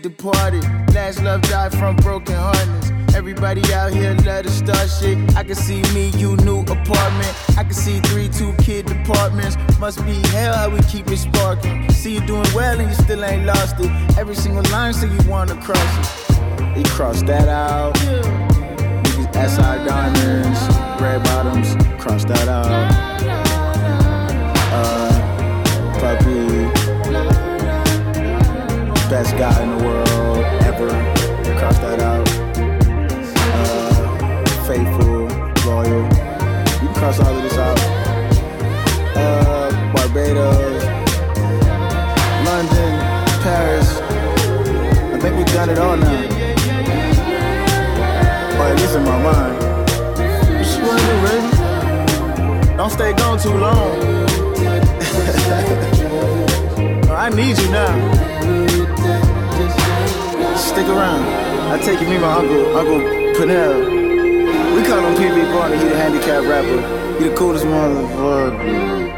departed. Last love died from broken heartedness. Everybody out here love to start shit. I can see me, you, new apartment. I can see 3 2-kid apartments. Must be hell how we keep it sparking. See you doing well and you still ain't lost it. Every single line say you wanna cross it. He crossed that out. Niggas SI diamonds, red bottoms, cross that out. Puppy, best guy in the world ever, cross that out. Faithful, loyal, you can cross all of this out. Barbados, London, Paris, I think we've done it all now. Or at least in my mind. What you wanna do, baby? Don't stay gone too long. I need you now. Stick around. I take you, meet my Uncle Pernell. We call him PB Barney, he the handicapped rapper. He the coolest motherfucker.